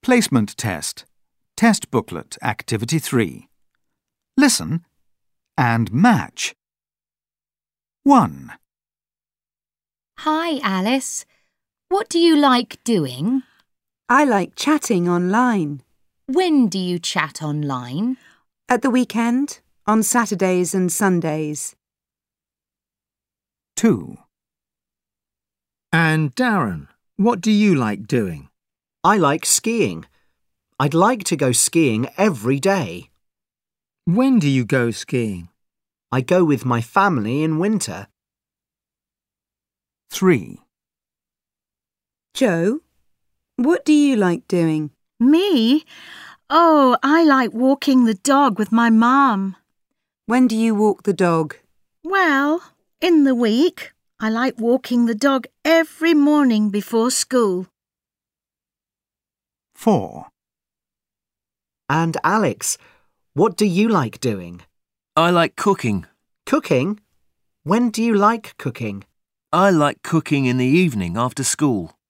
Placement Test. Test Booklet, Activity 3. Listen and match. 1. Hi, Alice. What do you like doing? I like chatting online. When do you chat online? At the weekend, on Saturdays and Sundays. 2. And Darren, what do you like doing? I like skiing. I'd like to go skiing every day. When do you go skiing? I go with my family in winter. 3. Joe, what do you like doing? Me? Oh, I like walking the dog with my mum. When do you walk the dog? Well, in the week, I like walking the dog every morning before school. 4. And Alex, what do you like doing? I like cooking. Cooking? When do you like cooking? I like cooking in the evening after school.